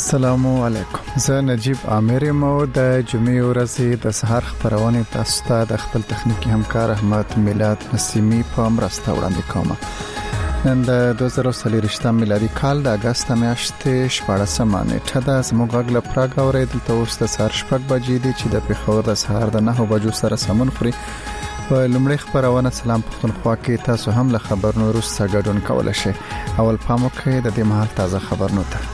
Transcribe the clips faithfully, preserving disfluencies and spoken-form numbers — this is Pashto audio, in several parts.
السلام علیکم. زه نجیب عامر مو د جمعې ورځې د سحر خبرونه تاسو ته د خپل تخنیکی همکار احمد میلاد نسیمی په مرسته وړاندې کوم. نن د دوه زره څلور میلادي کال د اگست میاشتې شپاړسمه نیټه ده. زموږ غږ له پراګ اوریدل ته اوس د سحر شپږ بجې دي چې د پیښور د سحر د نه بجو سره سمون خوري. په لومړی خبرونه سلام پښتونخوا کې تاسو هم له خبرونو وروسته ګډون کولای شئ. اول پام وکړئ د دې مهال تازه خبرونه ته.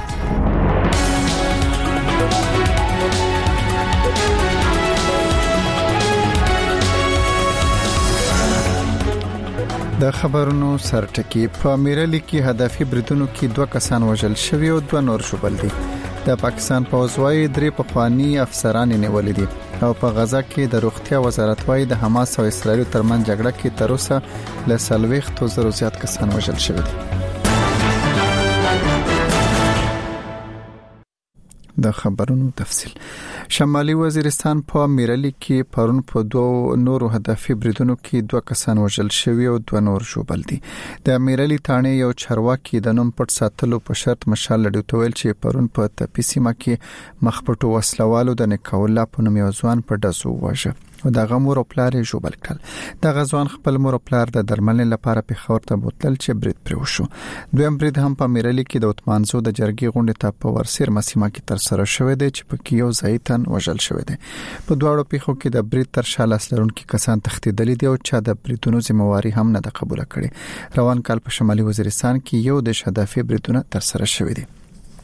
د خبرونو سرټکی. په میرلی کې هدفي بریدونو کې دوه کسان وژل شوي او دوه نور شوبل دي. د پاکستان پوځ وايي درې پخوانی افسران نیولې دي او په غزا کې د روغتیا وزارت وايي د حماس او اسرائیل ترمنځ جګړه کې تر اوسه له سلويختو زرو زیات کسان وژل شوي دي. د خبرونو تفصیل. شمالي وزیرستان په میرلی کې پرون په دوه نورو هدفي بریدونو کې دوه کسان وژل شوي او دوه نور شوبل دي. د میرلی تانه یو چارواکي د نوم پټ ساتلو په شرط مشال لډو تویل چې پرون په تپیسیما کې مخپټو وسلوالو د نکولا په نوم یو ځوان په دسو وژه او د غمور پلار یې جوړ کړل. د غزوان خپل مور پلار د درملنې لپاره په خور ته بوتل چې برید پرو شو. دویم برید هم په میرلی کې د عثمانزو د جرګي غونډه ته په ورسیر مسیمه کې تر سره شوې ده چې په کې یو ځایتن وژل شوې ده. په دواړو پیښو کې د برید تر شاله لرونکو کسان تښتیدلي دي او چا د بریدونو ذمہواری هم نه ده قبول کړې. روان کال په شمالي وزیرستان کې یو د هدفي بریدونه تر سره شوې دي.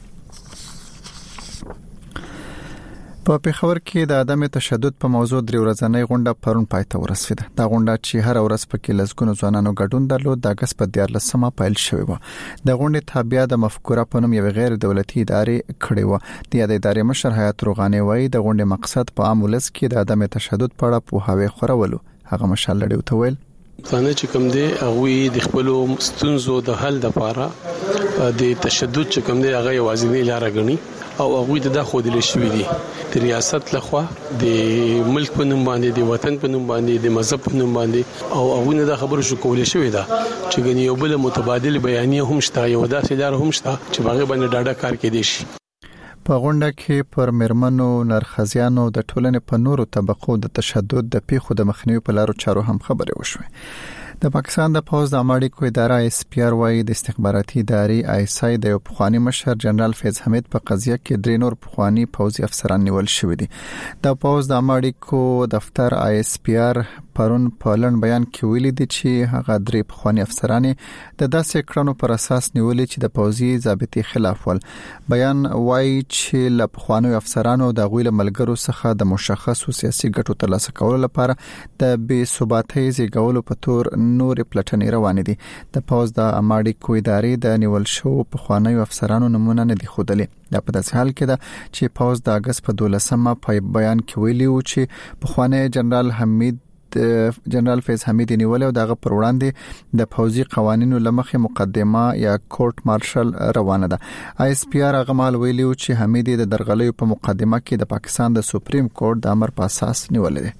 په پیښور کې د عدم تشدد په موضوع درې ورځنۍ غونډه پرون پای ته ورسېده. دا غونډه چې هر ورځ پکې لږګونو ځوانانو ګډون درلود د اگست په دیارلسمه پیل شوې و. د غونډې تابع د مفکوره په نوم یو غیر دولتي ادارې کړې و. د دې ادارې مشر حیات روغاني وایي د غونډې مقصد په عام ولس کې د عدم تشدد په اړه پوهاوی خورولو. هغه مشال لړیو ته ویل ځانه چې کوم دی هغه د خپل ستونزو د حل لپاره د تشدد چې کوم دی هغه یوازینی لار غني او هغه د خودل شوې دي د ریاست لخوا د ملک په نوم باندې د وطن په نوم باندې د مذهب په نوم باندې او هغه نه د خبرو شو کولې شوې ده چې غني یو بل متبادل بیانیه هم شته یو داسې لار هم شته چې هغه باندې ډاډه کار کې دي شي. په غونډه کې پر مرمنو نرخزیانو د ټولنې په نورو طبقو د تشدد د پیښو د مخنیوي په لارو چارو هم خبرې وشوې. د پاکستان د پوز د امریکو اداره ایس پی آر وايي د استخباراتي ادارې آی اس آی د یو پخوانی مشر جنرال فیض حمید په قضیه کې درې نور پخوانی پوځي افسران نیول شوي دي. د پوز د امریکو دفتر آی اس پی آر پرون په لړن بیان کې ویلي دي چې هغه درې پخوانی افسران د داسې کړنو پر اساس نیولې چې د پوځي ضابطې خلاف ول. بیان وايي چې له پخوانی افسرانو د غویل ملګرو څخه د مشخصو سیاسي ګټو ترلاسه کولو لپاره د بې ثباتۍ زیږولو په تور نورې پلټنې روانې دي. د پوز د امریکو ادارې د نیول شو پخوانی افسرانو نمونه نه دي ښودلې. دا په داسې حال کې ده چې پوز د اگست په دولسمه په بیان کې ویلي و چې پخوانی جنرال حمید جنرال فیض حمید نیول او دغه پر وړاندې د پوځي قوانینو لمخې مقدمه یا کورټ مارشل روانه ده. آی اس پی آر هغه مال ویلي چې حمید د درغلیو په مقدمه کې د پاکستان د سپریم کورټ د امر په اساس نیول دي.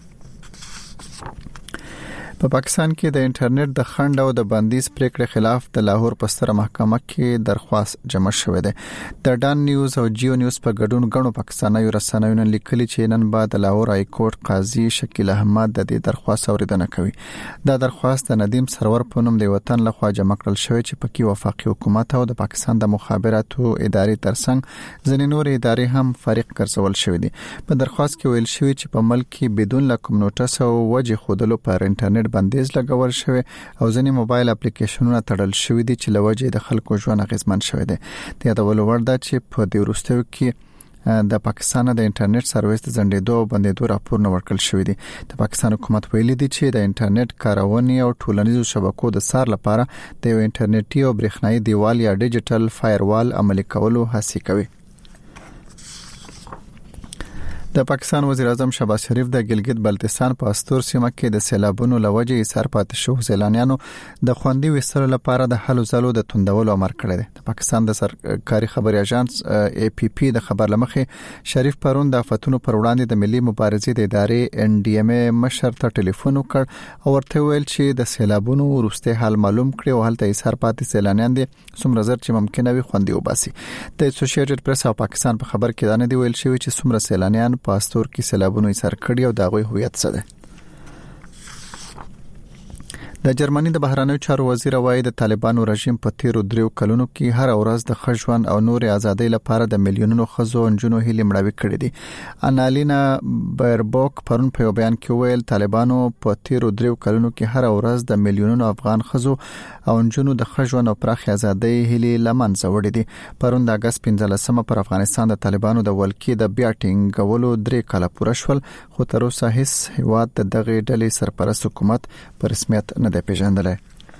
په پاکستان کې د انټرنیټ د خنډ او د بندیز پریکړې خلاف د لاهور په ستره محکمه کې درخواست جمع شوې ده. د ډان نیوز او جیو نیوز په ګډون غنو پاکستاني رسنیو نن لیکلي چې نن بعد د لاهور های کورټ قاضي شکیل احمد د دې درخواست اوریدنه کوي. دا درخواست د ندیم سرور په نوم د وطن لخوا جمع کړل شوی چې پکې وفاقي حکومت او د پاکستان د مخابراتو ادارې ترڅنګ ځینې نور ادارې هم فارغ ګرځول شوې دي. په درخواست کې ویل شوی چې په ملک کې بدون لکم نوټس او وجه خودلو پر انټرنیټ بندیز لګول شوی او ځینې موبایل اپلیکیشنونه تړل شوی دي چې لوجه د خلکو ژوند اغیزمن شوی دی. د یادولو وړ ده چې په دې وروستیو کې د پاکستان د انټرنیټ سرویس د ځنډېدو او بندېدو راپورونه ورکړل شوی دي. د پاکستان حکومت ویلي دی چې د انټرنیټ کارونې او ټولنیزو شبکو د سار لپاره د یو انټرنیټي او برېښنايي دیوال یا ډیجیټل فایروال عملي کولو هڅه کوي. د پاکستان وزیر اعظم شهباز شریف د ګلګت بلتستان په استور سیمه کې د سیلابونو لوجې ایثار پاتې شو سیلانیانو د خوندي وستلو لپاره د حل زلو د توندولو امر کړی دی. د پاکستان د سرکاري خبري اژانس ای پی پی د خبر لمخې شریف پرون د آفتونو پر وړاندې د ملي مبارزې د ادارې ان ډي ام ای مشر ته ټلیفون وکړ او ورته ویل چې د سیلابونو وروسته حال معلوم کړي او هلته ایثار پاتې سیلانیان دي څومره زر چې ممکنه وي خوندي وباسي. د اسوسییټډ پریس او پاکستان په خبر کې دا نه دی ویل شوی چې څومره سیلانیان په استور کې سیلابونو ایثار کړي او د غوي هویت څه ده. د جرمني د بهرانیو چارو وزیر وايي د طالبانو رژیم په تیرو دریو کلونو کې هر ورځ د خښوان او نور ازادۍ لپاره د میلیونونو خزو انجونو هلي مړاوي کړې دي. انالینا بیربوک پرون په بیان کې ویل طالبانو په تیرو دریو کلونو کې هر ورځ د میلیونونو افغان خزو او انجونو د خښوان او پراخ ازادۍ هلي لمنځه وړي دي. پرون د اگست پنځلسمه پر افغانستان د طالبانو د ولکې د بیا ټینګولو درې کاله پوره شول خو تر اوسه هیڅ هیواد د دغه ډلې سرپرست حکومت په رسمیت نه د پیژندلای.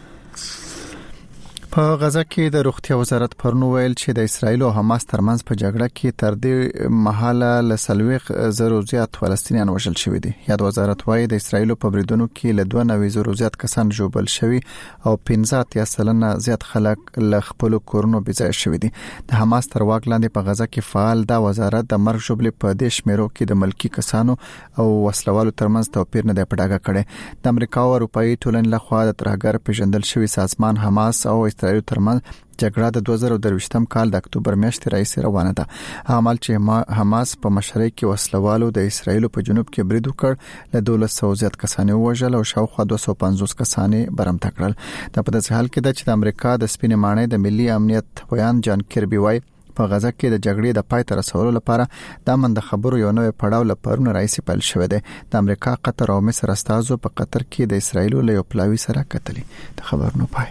په غزا کې د روغتیا وزارت پرون ویل چې د اسرایل او حماس ترمنځ په جګړه کې تر دې مهاله لسلويخ زرو زیات فلسطینیان وژل شوی دي. یاد وزارت وايي د اسرایل په بریدونو کې له دوه نوي زرو زیات کسان ژوبل شوی او پنځه یا سلنه زیات خلک له خپل کورونو بيځای شوی دي. د حماس تر واک لاندې په غزا کې فعال دا وزارت د مرګ ژوبل په دې شمیرو کې د ملکی کسانو او وسلوالو ترمنځ توپیر نه دی پډاګه کړي. د امریکا او اروپאי ټولنې لخوا د ترهګر پیژندل شوی سازمان حماس او اسرائیل ترمنځ جګړه د دوه زره درویشتم کال د اکتوبر میاشتې راځي روانه ده. عمل چې حماس په مشرۍ کې وسلوالو د اسرائیل په جنوب کې برید وکړ له دولس سوه زیات کسان وژل او شاوخوا دوه سوه پنځوس کسان برمته کړل. دا په داسې حال کې ده چې د امریکا د سپینې ماڼۍ د ملي امنیت ویان جان کیربي وايي په غزا کې د جګړې د پای ته رسولو لپاره د امن د خبرو یو نوې پړاو لپاره راځي پیل شوې ده. د امریکا، قطر او مصر استازو په قطر کې د اسرائیل له یو پلاوي سره کتلي. د خبرونو پای.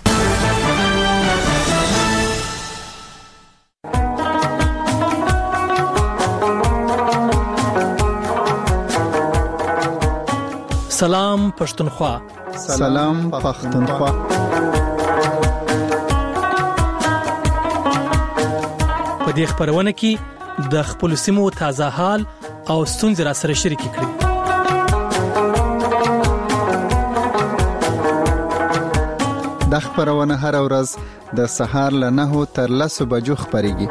سلام پښتونخوا. سلام پښتونخوا. په دې خبرونه کې د خپل سیمو تازه حال او ستونزې را سره شریک کړئ. د خبرونه هر ورځ د سهار له نهو تر لسو بجو خبريږي.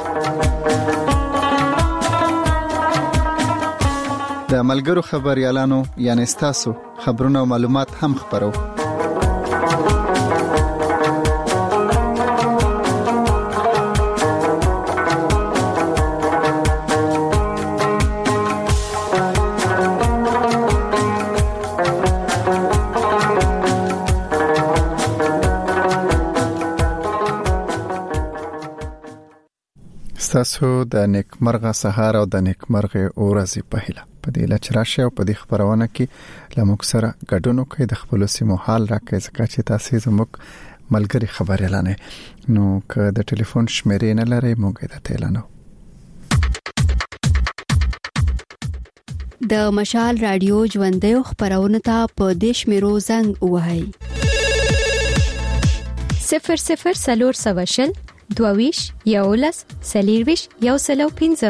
د ملګرو خبريالانو یعنی تاسو خبرونه او معلومات هم خبرو. تاسو د نیکمرغه سهار او د نیکمرغه ورځې په هیله په دې لچراشه او په دې خبرونه کې لموږ سره ګډون کوي د خپل سیمو حال راکې ځکه چې تاسو زموږ ملګری خبرې لانه نو که د ټلیفون شمیرې نه لري موږ د تلانو د مشال رادیو ژوندې خبرونه ته په دیش میرو زنګ وهاي صفر صفر سلور سواشل دوویش یولس سلیرویش یو سلو پینزه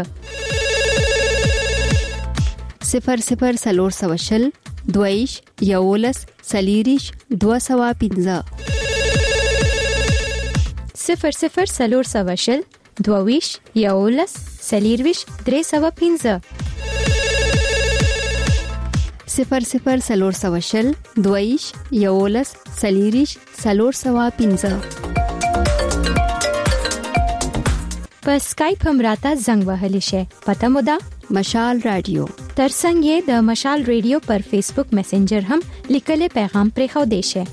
صفر صفر سلور سواشل دوویش یولس سلیریش دو سوا پینزه صفر صفر سلور سواشل دوویش یولس سلیرویش درې سوا پینزه صفر صفر سلور سواشل دوویش یولس سلیریش سلور سوا پینزه په اسکایپ هم راته زنګ وهلی شي. پته مو ده مشال رادیو. ترڅنګ یې د مشال رادیو پر فیسبوک میسنجر هم لیکلي پیغام پرې خو دی شي.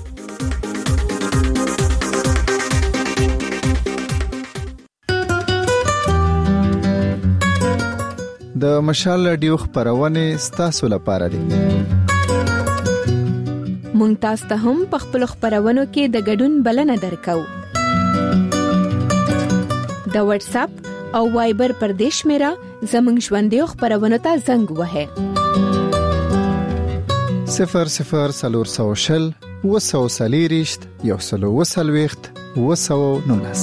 د مشال رادیو خبرونه ستاسو لپاره دي. مونږ تاسو ته هم په خپل خبرونو کې د ګډون بلنه درکو. د واتس اپ او وایبر پر دیش میرا زمنګ ژوندې خبرونه ته زنګ وهه صفر صفر سلور سوشل وسو سلیریشت یو سلو وسلويخت وسو نونس.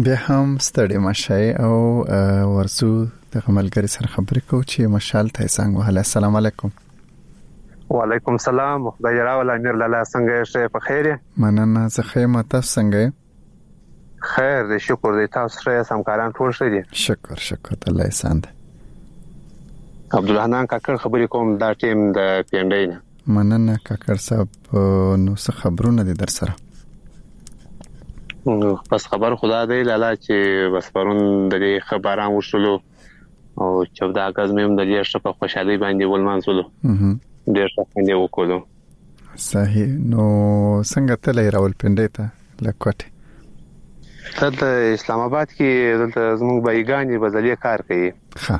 بیا هم ستړي مشای او ورسو د ملګری سره خبرې کوو چې مشال ته څنګه وهله. السلام علیکم. وعلیکم السلام. خدای راول امیر لاله څنګه یې؟ په خیر یې؟ مننه. زه ښه یم. تاسو څنګه یې؟ خیر دې شکر دې. تاسو ښه یاست؟ همکاران ټول ښه دي؟ شکر شکر الله احسان ده. عبدالحنان کاکړ خبرې کوم دا ټیم د پیندای نه. مننه کاکړ صاحب. نو څه خبرونه دي در سره؟ بس خبر خدا دی لاله چې بس پرون د دې خبران وشلو او چودہ اگست مې هم د دې شپه خوشحالي باندې ولمانځلو. ډېر ښه باندې وکړو. صحیح. نو څنګه تلې راولپنډي ته لکوټه؟ دلته اسلام آباد کې دلته زموږ بایګانی بازلې کار کوي. ښه.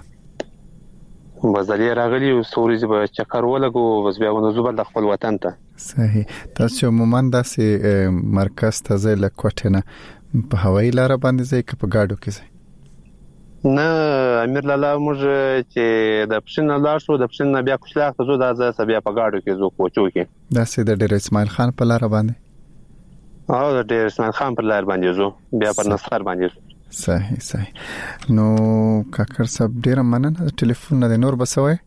بازلې راغلی او سوري به چکر ولګو بس بیا ونه زوبل د خپل وطن ته. صحیح. تاسو عموما داسې مرکز ته ځای لکوټه نه په هوایي لار باندې ځای کې په گاډو کې ځای؟ نه امیر لاله موږ چې د پښین لاړ شو د پښین بیا کوچلاخ ته زو د ځا بیا په گاډو کې زو کوچو کې. داسې د ډیر اسماعیل خان په لار باندې؟ او د ډیر اسماعیل خان په لار باندې زو بیا پر نصر باندې. صحیح صحیح. نو کاکړ صاحب ډیر مننه. ټلیفون نه نور بسوي؟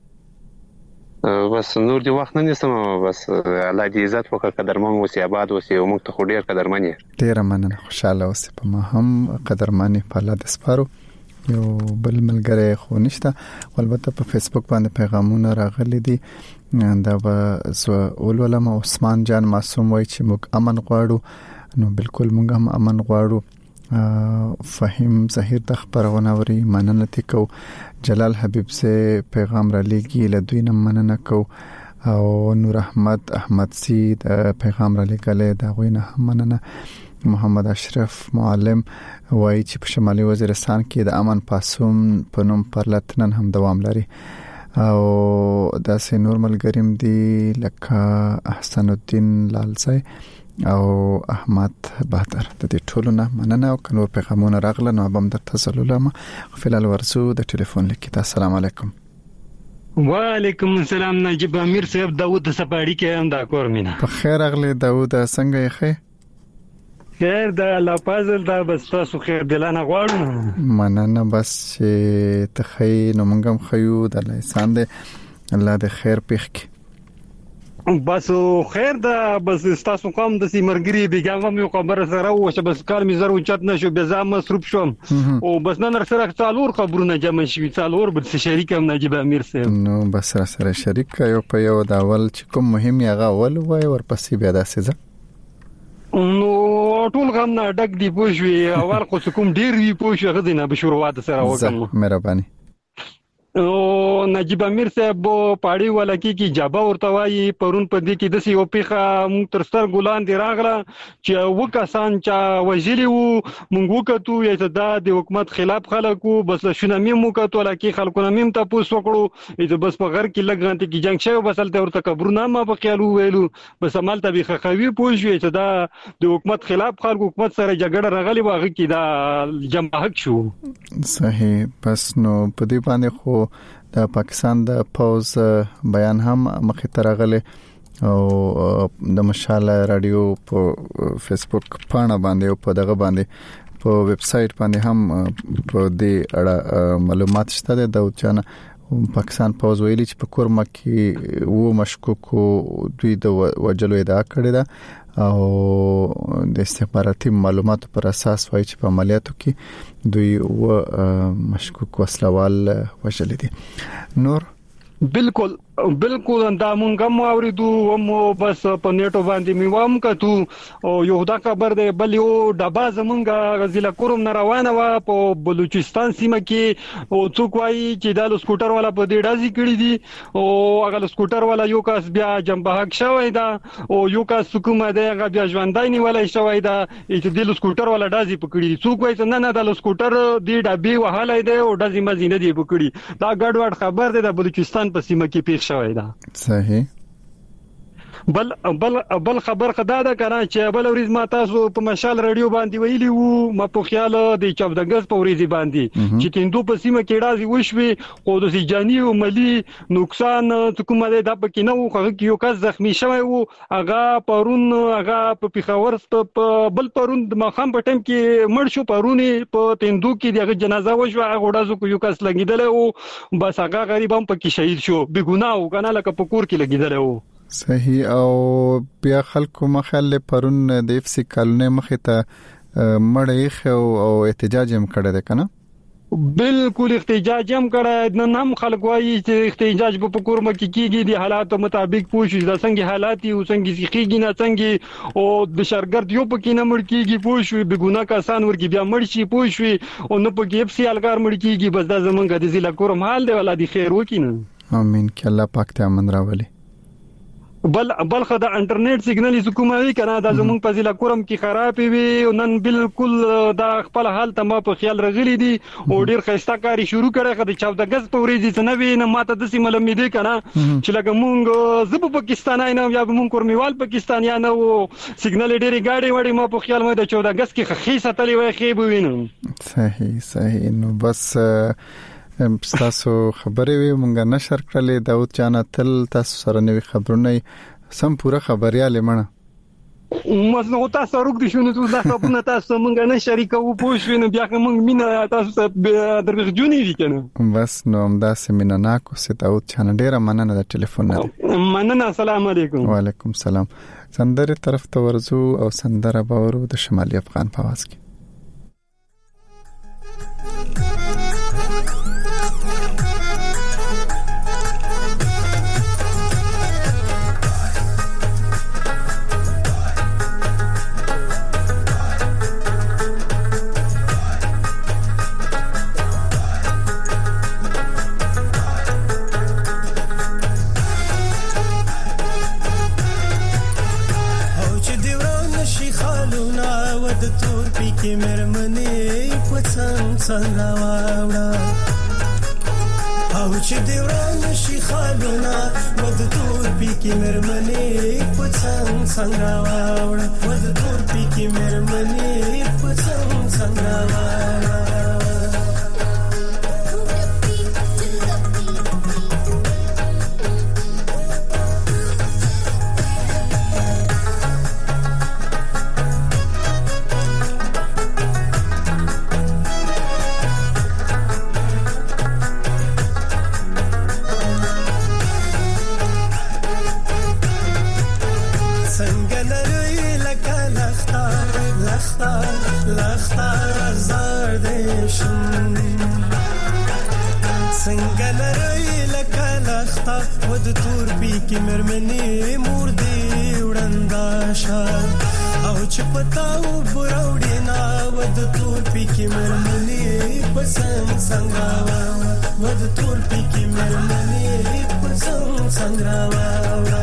بس نور دی وخت نه نسم. بس الله دې عزت وکړه. قدرمن اوسې آباد اوسې او موږ ته خو ډیر قدرمن یې. ډیر مننه. خوشاله اوسې. په ما هم قدرمن په الله د سپارو. یو بل ملګری خو نشته. البته په فیسبوک باندې پیغامونه راغلي دي. دا به سو ولولم. عثمان جان معصوم وای چې موږ امن غواړو. نو بالکل موږ هم امن غواړو. فهیم ظهیر د خبرونه وري مننه تکو. جلال حبیب سے پیغام را لګي له دوی نه مننه کو. او نور احمد احمد سي د پیغام را لګاله دا غوینه مننه. محمد اشرف معلم وایي چې په شمالي وزیرستان کې د امن پاسوم په نوم پرلتنن هم دوام لري. او داسې نور ملګریم دي لکه احسن الدین لالزای او احمد بهادر. د دې ټولو نه مننه. او کنور پیغامونه راغله نو به در تسلل ما خلال ورسو د ټلیفون لیکي. السلام علیکم. وعلیکم السلام. نجیب امیر صاحب داوود سپاړی کې هم دا کور مینا. په خیر اغلی داوود څنګه یې؟ خیر خیر د الله فضل دا بس تاسو خیر دلانه غواړم. مننه. بس چې ته خیر نو موږ هم خیو د الله احسان دې الله دې خیر پېښ کړي. بس خیر دا بس تاسو کوم د سیمرګری بیګام یو خبره سره و چې بس کار می زرو چت نشو به زما مصروف شوم او بس نن سره څالور خبرونه جمع شوي. څالور بل شریک هم نجیب امیر صاحب. نو بس سره شریک یو په یو دا ول چې کوم مهم یغه ول وای ورپسې بیا داسې ځه. نو ټول غم نه ډک دی پوښوي. اول خو کوم ډیر وی پوښه غدینه به شروعات سره وکم. مهرباني. او نجیب امیر صاحب پاړی ولکې کی جابا ورته وایي پرون په دې کې د سی او پیخه مونږ تر ستر ګلان دی راغله چې وکاسان چا وجلی وو مونږ وکړو یا دا د حکومت خلاف خلکو بس شنه مم وکړو لکه خلکو مم ته پوس وکړو چې بس په غر کې لګانته کې جنگ شوی بس تل ورته قبرونه ما په خیالو ویلو بس عمل ته به خوي پوښوي چې دا د حکومت خلاف خلکو حکومت سره جګړه راغلی واغې کې دا جمع حق شو. صحیح. بس نو په دې باندې خو د پاکستان د پوز بیان هم مخې ته راغلی او د مشال رادیو په فیسبوک پاڼه باندې او په دغه باندې په ویب سټ باندې هم په دې اړه معلومات شته. د چا پاکستان پوز ویلي چې په کورما کې وو مشکوکو دوی د وجلو ادعا کړې ده او د استخباراتي معلوماتو پر اساس وایي چې په عملیاتو کې دوی و مشکوک وسلوال وژل دي. نور بالکل بالکل دا مونږ هم اوریدو هم بس په نیټو باندې میوام کتو او یو دا خبر دی بل یو ډبا زمونږ ضلع کوم نه روانه و په بلوچستان سیمه کې او څوک وایي چې دا سکوټر والا په دې ډازي کړی دي او هغه سکوټر والا یو کس بیا جنبهک شوی دا او یو کس کومه دی هغه بیا ژوندای نیولای شوی دا چې د سکوټر والا ډازي پکړی دي. څوک وایي نه نه دا سکوټر دی ډبي وهلای دی او ډازي مزینه دی پکړی. دا ګډوډ خبر دی د بلوچستان په سیمه کې پیښ شوی دا. صحیح. بل بل بل خبر خدا ده کنه چې بل ورځ ما تاسو په مشال رادیو باندې ویلی وو ما په خیال د چودګز په ورځ باندې چې تیندو په سیمه کې راځي وشوي خو د سجانی او ملي نقصان کومه ده د پکې نو خو یو کس زخمی شوی وو هغه پرون هغه په پیښور په بل پرون د مخام په ټیم کې مړ شو پرونی په تیندو کې دغه جنازه وشو هغه وډازو کو یو کس لګیدل او بس هغه غریب هم پکې شهید شو بے ګناه او کنه لکه په کور کې لګیدل او صحیح. او بیا خلکو مخاله پرون د اف سی کالونی مخه ته مړی خو او احتجاج هم کړی دی کنه بالکل احتجاج هم کړی نن هم خلک وایي چې احتجاج په کورمه کې کیږي د حالاتو مطابق پوښي د څنګه حالات او څنګه سیخيږي نه څنګه او د شرګرد یو پکې نه مړ کیږي پوښي به ګناه کسان ورګي بیا مړ شي پوښي او نه پکې اف سی الګار مړ کیږي بس دا زمونږ د ضلع کورم حال دی ولادي خیر وکینه امين ک الله پاک ته امن راولي. بل بل خدای انټرنیټ سیګنل حکومتي کنه د زمونږ په ضلع کورم کې خراب وي او نن بالکل د خپل حال ته ما په خیال رغلي دي او ډیر خسته کاری شروع کړي خدای چاو د غز په ورځ څه نه وي نه ماته د سیمه لمې دي کنه چې لکه مونږ زب پاکستانای نه یا مونږ کورمیوال پاکستانیا نه او سیګنل ډیری گاډي وړي ما په خیال مې د چاو د غز کې خخې ستلې وای خې بوینم. صحیح صحیح. نو بس تاسو خبرې وي مونږه نشر کړلې داود جان تل تاسو سره نوې خبرونه سم پوره خبرياله مړه مزنه تاسو روک دي شنو تاسو دا خبرونه تاسو مونږه نه شریکو پوښښ نو بیا مونږ مینا تاسو درغ جونی وی کنه بس نو همدا سیمینه ناکو سي داود جان ډیره مننه د ټلیفون نه مننه. السلام علیکم. وعلیکم السلام. سندره طرف ته ورزو او سندره باورو د شمالي افغان په आवाज کې کې مرمنې پڅنګ څنګه واوړه او چې دی وران شي خالونه ود تور پی کې مرمنې پڅنګ څنګه واوړه ود تور پی کې مرمنې پڅنګ څنګه واوړه کې مرمنې مور دې وړندا شاه او چې پتاو براوډې نا ود تور پی کې مرمنې پسند څنګه ود تور پی کې مرمنې پسند څنګه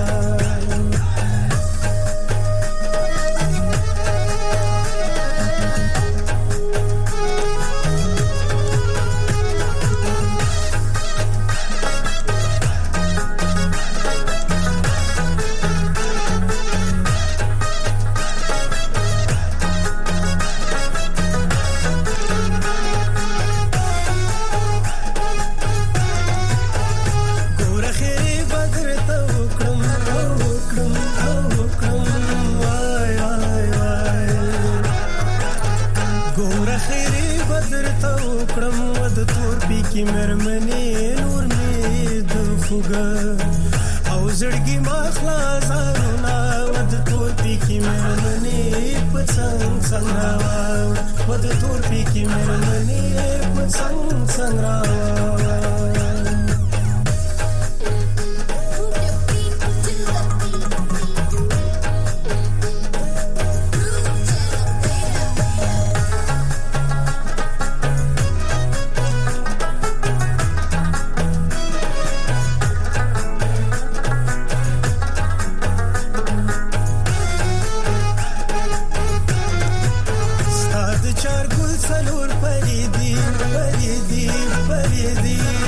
څلور پریدي پریدي پریدي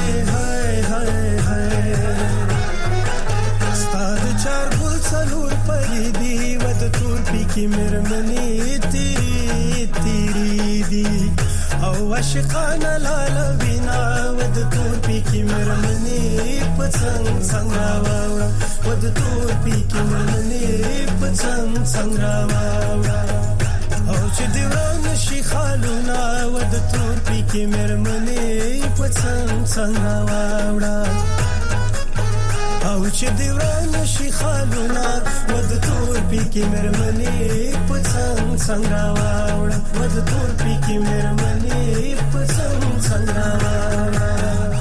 پی کې مرمنې تیری تیری دی او عاشقانه لاله وینا ود تور پی کې مرمنې پڅنګ څنګه واوړه ود تور پی کې مرمنې پڅنګ څنګه واوړه او چې دیوان شي خالونه ود تور پی کې مرمنې پڅنګ څنګه واوړه او چې دیوان شي خالونه ود تور پی کې مرمنې پڅنګ څنګه واوړه ود تور پی کې مرمنې پڅنګ څنګه واوړه.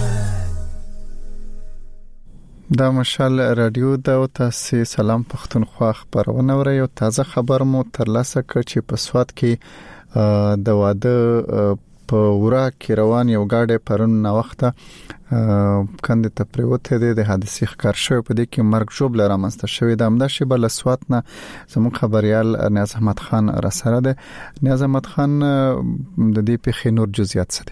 دا مشال رادیو دا او تاسو سلام پښتونخوا خبرونه وري او تازه خبر مو ترلاسه کړ چې په سواد کې د واده په ورا کې روان یو گاډي پرون نا وخته کاندې ته پریوته د حادثې ښکار شوی په دې کې مرګ جوړ لرامسته شوی د امدا شی بل سواد نه زموږ خبريال نیاز احمد خان را سره ده. نیاز احمد خان د دې په خنور جزئیات څه دي؟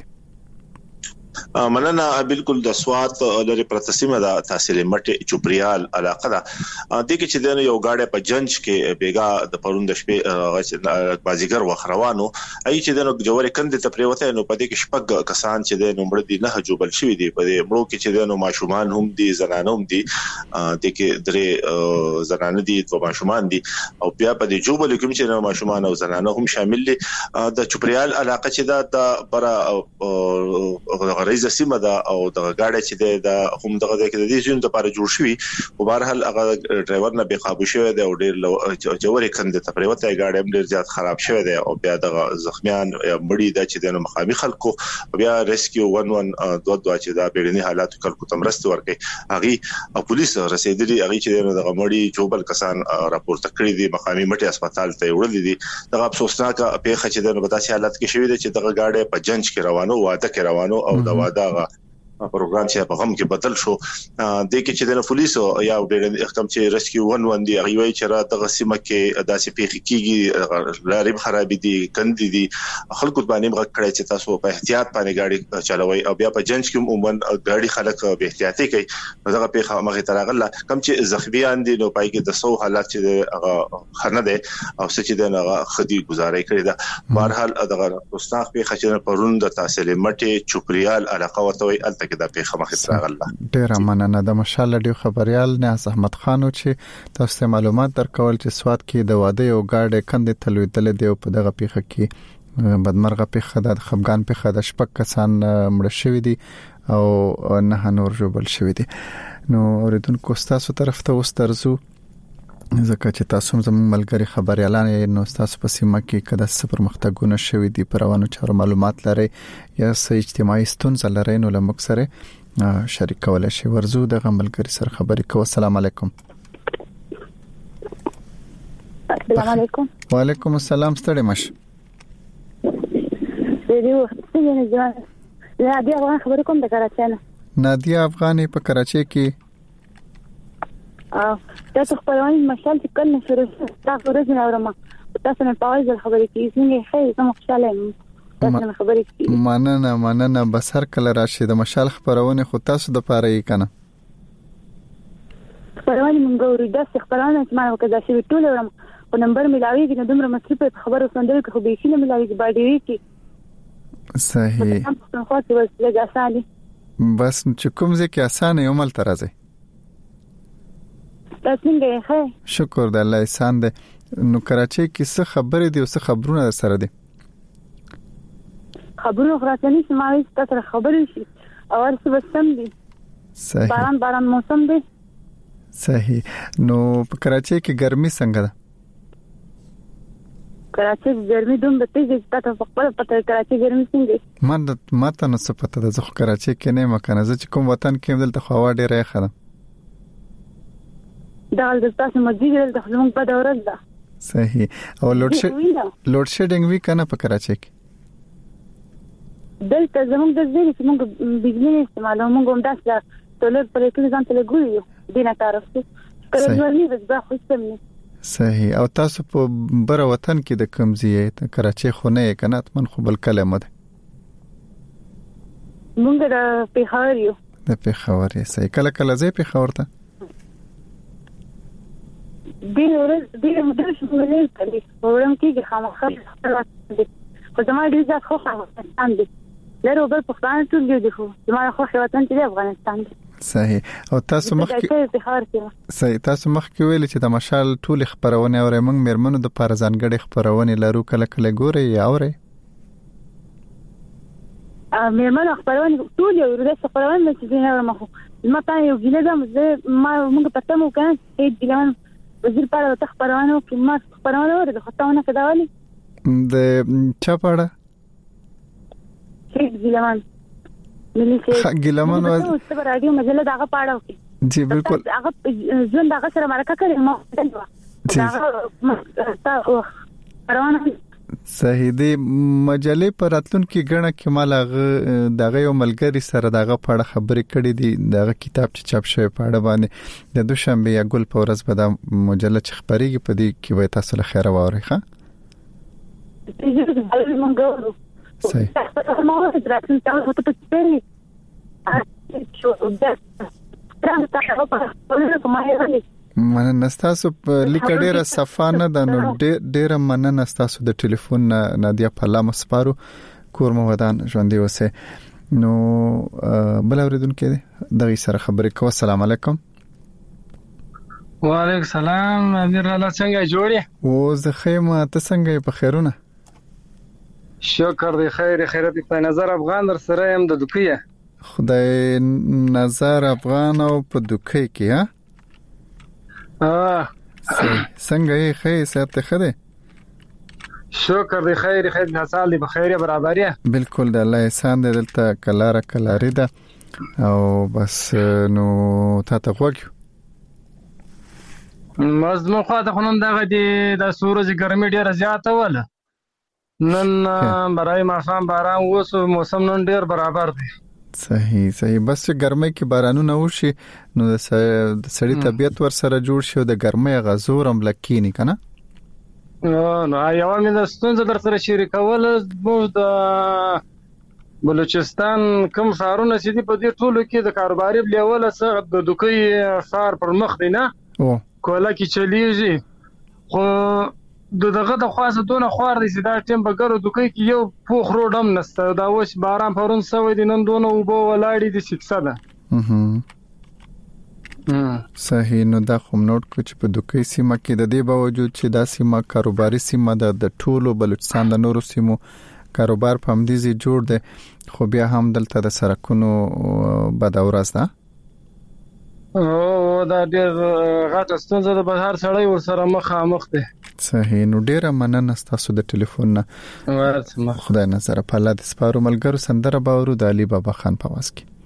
مننه. بالکل د سوات لري پرتسیمه د تحصیل مټه چوپریال علاقه ده. د کې چې د یو گاډي په جنج کې بیګا د پروند شپې بازیګر وخروانو ای چې د جوړ کندې ته پریوته نو په دې کې شپږ کسان چې د نمبر دي نه جوبل شوی دي په دې مړو کې چې د نو ماشومان هم دي زنانه هم دي د کې درې زنانه دي او ماشومان دي او بیا په دې جوبل کې چې نو ماشومان او زنانه هم شامل دي. د چوپریال علاقه چې دا د برا رئیس سیمه دا او د گاډي چې د هم دغه کې د دې ژوند لپاره جوړ شوی او بهرحال هغه ډرایور نه به قابو شوی دی او ډیر جوړې کندې ته پریوته گاډي هم ډیر زیات خراب شوی دی او بیا د زخمیان مړی د چې د مخامخ خلکو بیا ریسکیو ون ون دوه دوه چې دا بیرنی حالات خلکو تمرست ورکي هغه او پولیس رسیدلی هغه چې د مړی جوبل کسان راپورته کړی دي مقامي مټي هسپتال ته وړل دي. دغه افسوسناک پیښه چې د بداسي حالت کې شوی دی چې دغه گاډي په جنج کې روانو واده کې روانو او د واده پروګرام چې په هم کې بدل شو د کې چې د پولیس یا ډېر احکام چې ریسکیو ون ون دی هغه وی چې را دغه سیمه کې داسې پیښې کیږي لارې خراب دي کندې دي خلکو باندې مغ کړی چې تاسو په احتیاط باندې ګاډي چلوي او بیا په جنج کې عموما ګاډي خلک به احتیاطي کوي دغه پیښه مغه ترغله کم چې زخمیان دي نو پای کې د سو حالات چې هغه خنه ده او څه چې دغه خدي گزارې کړی ده. بهرحال دغه مستاق پیښه چې پرون د تحصیل مټه چوپریال علاقه ورته وي کې د پیښه مخې راغله. ډیر مننه د مشال ډیو خبريال نیاز احمد خانو چې تاسو معلومات درکول چې سواد کې د واده یو گاډي کندې تلویدل دی په دغه پیښه کې بدمرغه پیښه د خفګان پیښه د شپږ کسان مړ شوی دي او نه نور جوړل شوی دي. نو اوریدونکو تاسو طرف ته اوس ترزو ځکه چې تاسو زموږ ملګری خبريالان نو تاسو په سیمه کې کده سفر مختګونه شوي دي پر روانو چارو معلومات لري یا سې اجتماعي ستونزې لري نو لمک سره شریک کولای شي ورزو د ملګری سره خبرې کوو. السلام علیکم. السلام علیکم. وعلیکم السلام. ستړي مشه دیو څنګه ځان نادیا افغان خبرې کوم د کراچۍ نه. نادیا افغاني په کراچۍ کې اه تاسو خپلوان مشال چې کله فرصت تاسو ورځ نه اورم تاسو نه پاوځ خبرې کوي څنګه خیر زما خوشاله یم تاسو نه خبرې کوي. مننه مننه بس هر کله راشي د مشال خبرونه خو تاسو د پاره یې کنه خبرونه مونږ ورې د خبرونه چې ما وکړه چې ټول اورم په نمبر ملاوي کې دومره مصرف خبرو سندل کې خو به شي نه ملاوي کې باندې کې صحیح خو څه وسه اسانه بس چې کوم ځکه اسانه یو مل ترازه څنګه ښه شکر د الله احسان ده. نو کراچۍ کې څه خبرې دي او څه خبرونه سره دي؟ خبرونه خراساني سماوي ستاسو خبرې شي او ارڅ وسم دي صحیح باران باران موسم دی صحیح. نو په کراچۍ کې ګرمي څنګه ده؟ کراچۍ ګرمي دومره تیز ده تاسو په خپل پته کراچۍ ګرمي څنګه ما ماته نو څه پته ده زه کراچۍ کې نه مکنه زه چې کوم وطن کې دلته خوا ډیره ښه ده دا د تاسو مسجد د خلمون په دورة ده صحیح. او لوډ شي لوډ شیډینګ وی کنه په کراچۍ کې دلته زموږ د ځینې چې موږ بجلی استعمالوو موږ هم داسې سولر پرې کړی ځان ته لګولیو دینه طرفته کله ورني بس با خو سمنه صحیح. او تاسو په بر وطن کې د کمزیه ته کراچۍ خو نه کنه من خو بل کلمه ده موږ د پیښور یو د پیښور یې صحیح. کله کله ځې پیښور ته دې ورځ دې مدرس مولوي کړي ورم کې خامخا خو زما ډیر ځات خو افغانستان دی لرو بل پښتانه ټول دی خو زما خو وطن دی افغانستان دی. صحیح. او تاسو مخ کې صحیح تاسو مخ کې ویل چې د مشال ټول خبرونه اوري موږ مېرمنو د پر ځانګړي خبرونه لرو کله کله ګوري یا اوري ا مېرمنو خبرونه ټول یو ورته خبرونه چې نه اورم خو ما ته یو ګیله ده ما موږ پته مو کان چې ګیلان وزیر پاره ته خبرونه کې ما خبرونه اوري خو ته نه کداولي د چا پاره چې ګیلان ملي چې ګیلمن واز په رادیو مجله دغه پاړو کې جی بالکل هغه ژوند هغه سره مرکه کړی ما هغه روانه صحیح دی مجلې پر اتلون کې غنه کمال هغه دغه یو ملګری سره دغه پاړه خبرې کړې دي دغه کتاب چې چاپ شوی پاړه باندې د دوشنبه یا ګل په ورځ به د مجله چې خبرېږي په دې کې وای تاسو له خیره واوري ښه صحیح ما درته تاسو ته پېری شو د ترانه تاسو په کومه مننه نستاسو لیکه ډیره صفانه د نو ډیره مننه نستاسو د ټلیفون نادیا پلا مسپارو کورمو ودان ژوندې وسه نو بل اوریدونکو دغه سره خبرې کوم. السلام علیکم. وعلیکم السلام. امیر الله څنګه جوړی او زه خیمه ته څنګه په خیرونه شکر دی خیر خیرت په نظر افغان در سره هم د دوکیه خدای نظر افغان او په دوکې کې ها اه څنګه یې خیر سات خده شکر دی خیر خیر د حاصل دی بخیر برابریا بالکل د الله احسان دی دلته کلاره کلاری ده او بس نو تا ته وګورئ مزمن خو ته خنن دغه دی د سورج ګرمي ډیره زیاته وله نن برای ماخام باران وسو موسم نن ډیر برابر دی. صحیح صحیح بس ګرمۍ کې بارانونه وشي نو د سړی طبيعت ور سره جوړ شي د ګرمۍ غزور هم لکینی کنه نو یو مې د ستونزه در سره شریکول مو د بلوچستان کوم ښارونه چې دی په دې ټولو کې د کاروباري لیول سره د دوکۍ ښار پر مخ دی نه او کوله کې چلیږي خو دغه د خاصه دونه خور دي چې دا ټیم بګرو دوکۍ کې یو پوخ روډ هم نشته دا وښ باران پرون سوي دي نن دونه وبو ولاړې دي سکسه ده صحیح نو دا کوم نوٹ کو چې په دوکۍ سیمه کې د دې باوجود چې دا سیمه کاروباري سیمه ده د ټولو بلوچستان د نورو سیمو کاروبار په همدې جوړ ده خو بیا هم دلته د سرکونو بد اورز ده او دا ډېر غټه ستونزه ده بهر سړی ور سره مخامخ ده. صحیح نو ډیره مننه تاسو د ټلیفون نه ورته خدای نظر په الله د سپارو ملګرو سندره باورو د علي بابا خان په واس کې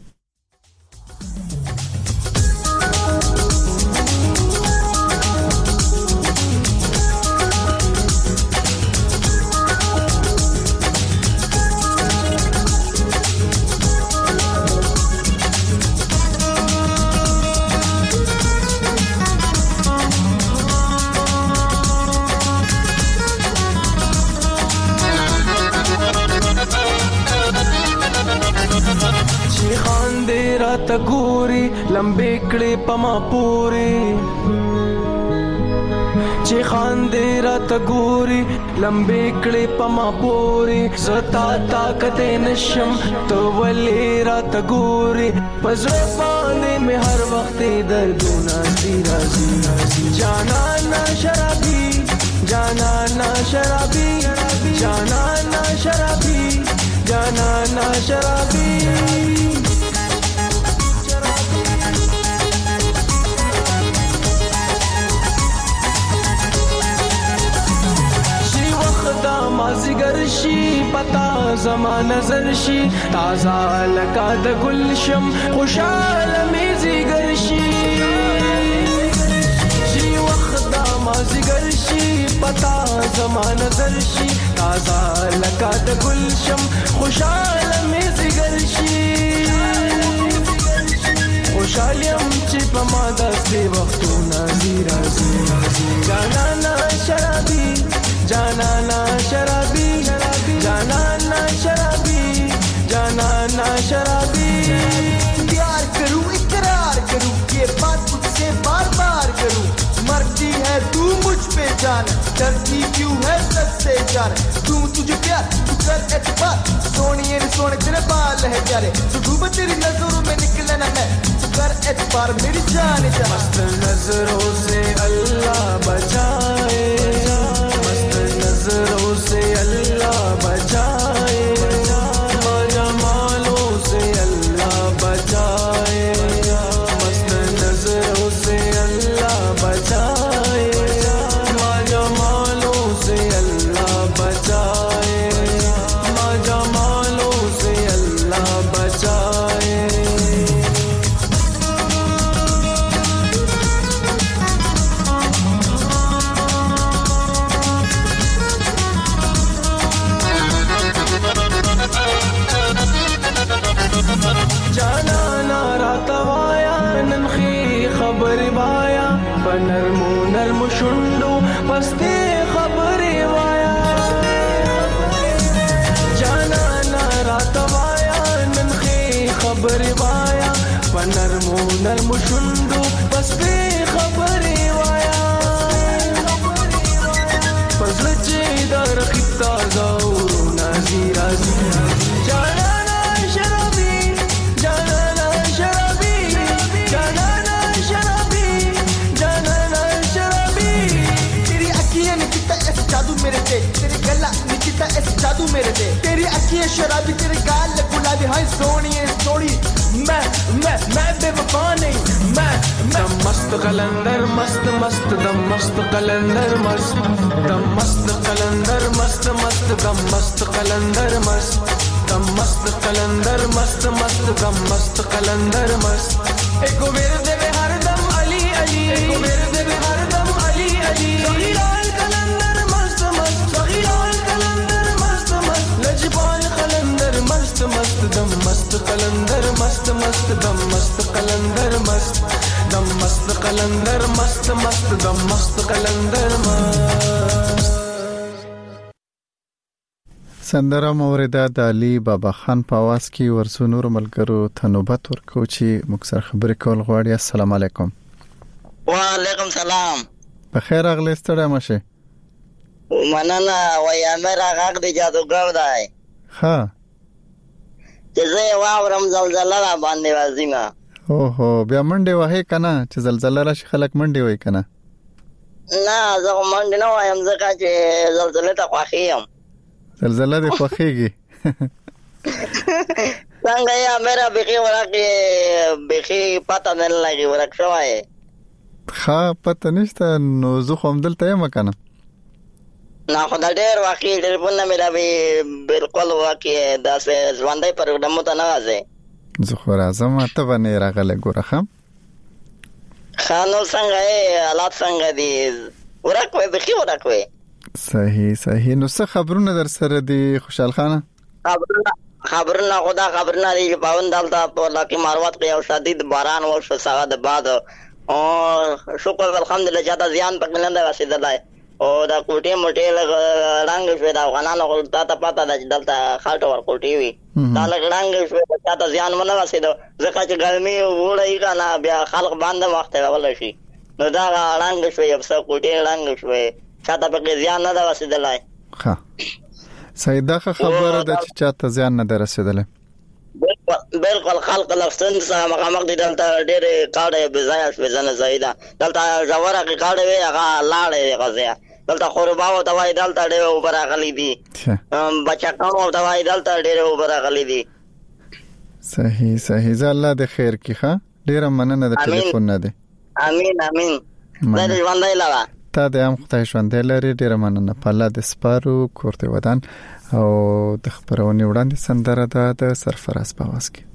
تا ګوري لمبې کړې پما پوري چې خاندې را تا ګوري لمبې کړې پما پوري زتا طاقت نشم تو ولې را تا ګوري پزړه باندې مې هر وخت دردونه دي راځي جانا نا شرابي جانا نا شرابي جانا نا شرابي جانا نا شرابي مازیګر شي پتا زمان نظر شي تازه لکه د گلشم خوشاله می زیګر شي شي وخت دا مازیګر شي پتا زمان نظر شي تازه لکه د گلشم خوشاله می زیګر شي خوشالیم چې په ما داسې وختونه دي راځي جانا نا شرابي जाना ना शराबी जाना ना शराबी जाना ना शराबी प्यार करूं इकरार करूं ये बात मुझसे बार बार करूं मरती डरती क्यों है सबसे जान तू तुझे प्यार तू कर एतबार सोनिए ने सोने तेरे बाल है प्यारे तू डूबे तेरी नजरों में निकले ना मैं तू कर एतबार मेरी जान जा मस्त नजरों से अल्लाह बचाए मस्त नजरों से अल्लाह बचाए जमालों से अल्लाह बचाए मस्त नजरों से अल्लाह बचाए जमालों से अल्लाह बचाए जमालों से अल्लाह बचाए जाना नारा तवाया ननखी खबर वाया बनरमो नरम शुंडो पस्ते खबर वाया जाना नारा तवाया ननखी खबर वाया बनरमो नरम शुंडो पस्ते खबर वाया पजलचे दर खिता जाऊर नाजीरा जाना जादू मेरे से तेरे गला निचिता ऐसे जादू मेरे से तेरी अखियां शराबी तेरे गाल गुलाबी हाय सोनिए सोनी मैं मैं मैं बेवफा नहीं मैं मैं मस्त कलंदर मस्त मस्त दम मस्त कलंदर मस्त दम मस्त कलंदर मस्त मस्त दम मस्त कलंदर मस्त दम मस्त कलंदर मस्त मस्त दम मस्त कलंदर मस्त एको मेरे देवे हर दम अली अली एको मेरे देवे हर दम अली अली हीराल कलंदर मस्त मस्त हीराल कलंदर मस्त मस्त लजपाल कलंदर मस्त मस्त दम मस्त कलंदर मस्त मस्त दम मस्त कलंदर मस्त दम मस्त कलंदर मस्त मस्त दम मस्त कलंदर मस्त سندره موریده د علي بابا خان په आवाज کې ورسو نور ملګرو ته نوبت ورکو چې موږ سره خبرې کول غواړي. السلام علیکم. وعلیکم سلام. بخیر اغلی ستړی مشه. مننه وای امر هغه د جادوګر دی. ها. چې زه واورم زلزلہ را باندې وازیما. اوهو بیا منډه وای کنه چې زلزلہ راشي خلک منډه وای کنه. نه زه منډه نه وایم ځکه چې زلزلہ ته خوښیم. زلزلہ دې خوخيږي څنګه یا میرا بخي ورکه بخي پته نه لګي ورک شوای ښه پته نشته نو زه خو هم دلته یم کنه نه خدای ډېر واقعي ټلیفون نه ملوي بالکل واقعي داسې ژوندۍ پروګرام ته نه راځي زه خو راځم ته باندې راغله ګوره خام خانو څنګه یې حالات څنګه دي ورکه بخي ورکه صحیح صحیح نو څه خبرونه در سره دي خوشحال خانه خبرونه خبرونه خدا خبرونه دي پاون دلته په لکه ماروات کې او شدید باران او ساعت بعد او شکر الحمدلله چې دا زیان پکې نه ده رسیدلای او دا کوټې موټې رنگ شو دا غنانو ته ته پتا ده چې دلته خاطر ور کوټې وي دا رنگ شو چې دا زیان مونږ رسیدو ځکه چې ګرمي وړي کنه بیا خلک باندې وخت راول شي نو دا رنگ شو یو څه کوټې رنگ شو چاته په زیان نه ده رسیدلای ها سیدا خبره ده چې چاته زیان نه ده رسیدلای بالکل خلق لفظن سره مقامق دي دلته ډېر کاړه بزایا شوزنه زیاده دلته جوړه کې کاړه وی هغه لاړې غزیا دلته خورباو دواي دلته ډېر اوپر غلي دي بچا کانو دواي دلته ډېر اوپر غلي دي صحیح صحیح ز الله د خیر کی ښه ډېر مننه د ټلیفون نه دي امين امين دا دې باندې لا تا د هم خدای ژوند لري ډیر مننه په الله د سپارو کوړته ودان او د خبرونې وړاندې سندره ده د سرفراز په आवाज کې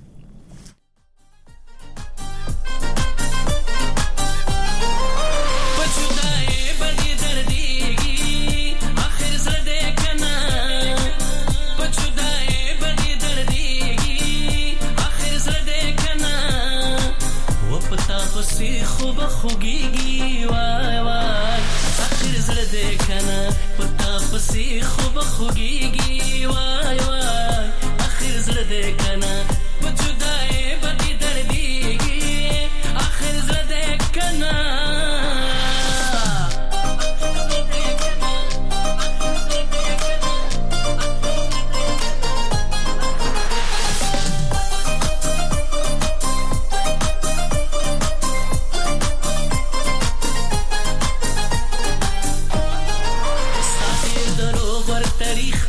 سی خوب خوگیگی وای وای آخر زده کنا بجدای بدی دردیگی آخر زده کنا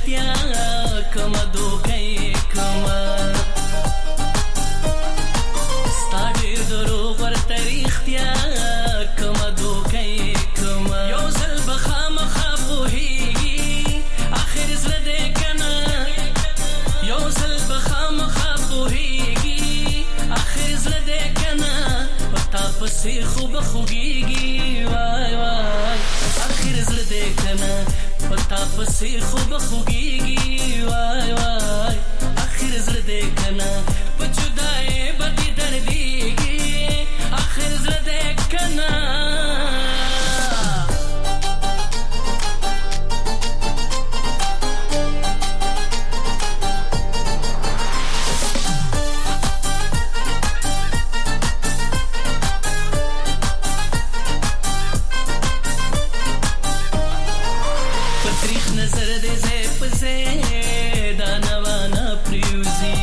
رښتیا کما دوکې کما ستاره درو ورته رښتیا کما دوکې کما یو ځل بخام خافوهي اخر زړه دې کنه یو ځل بخام خافوهي اخر زړه دې کنه پتا پسې خوب خوږيږي وای وای اخر زړه دې کنه پتا پسې خوب خوږيږي وای وای اخر زړه دې کنه په جدای بدی درديږي اخر زړه دې کنه نظر دې زه پسې دانوانا پریوزي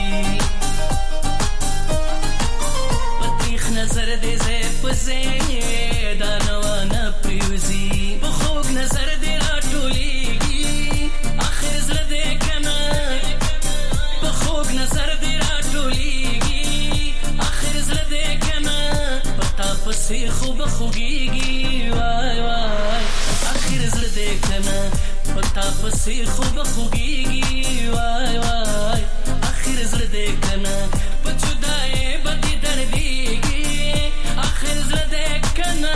پتیخ نظر دې زه پسې دانوانا پریوزي بخوګ نظر دې راټولېږي اخر زړه دې کنه بخوګ نظر دې راټولېږي اخر زړه دې کنه پتا پسې خوب خوږيږي وای وای اخر زړه دې کنه پتا پسې خوب خوږيږي وای وای اخر زړه دې کنه په جدای بدی درديږي اخر زړه دې کنه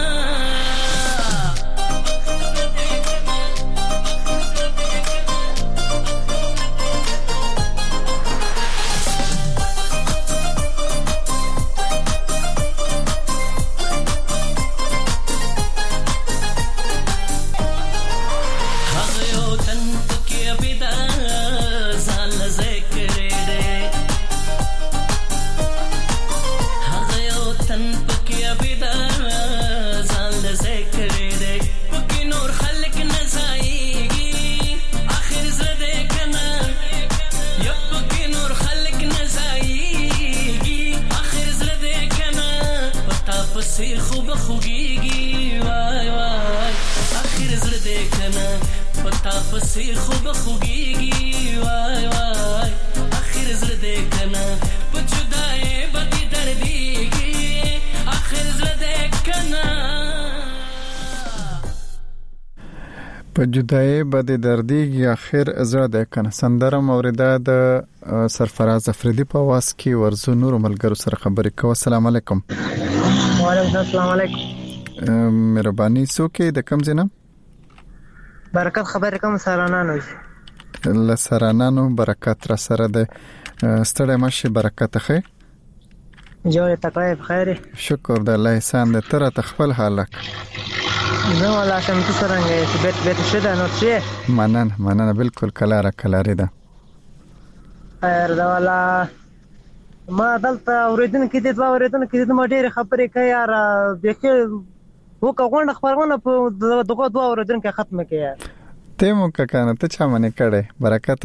پسې خوب خوږيږي وای وای اخر زړه دې کنه پتا پسې خوب خوږيږي وای وای اخر زړه دې کنه په جدای بدی درديږي اخر زړه دې کنه په جدای بدی درديږي اخر زړه دې کنه سندره موریده د سرفراز افریدی په واس کې ورزو نور ملګرو سره خبرې کوي. السلام علیکم. وعلیکم السلام علیکم. مهرباني سوکې د کم زینه برکت خبرې کوم سرانانو له سرانانو برکت را سره ده ستړی مشه برکت خې جوړه تکای بخیر شکر د الله احسان ده تر تخفل حالک نو ولا سم تسرنګ بیت بیت شدا نو څه مننه مننه بالکل کلاره کلاره ده خیر دا ولا ما دلته اوریدن کې د دوه اوریدن کې د ما ډېر خبرې کوي یار دغه وکه غونډه خبرونه په دغه دوه اوریدن کې ختمه کړي ته مو کنه ته چا منې کړي برکت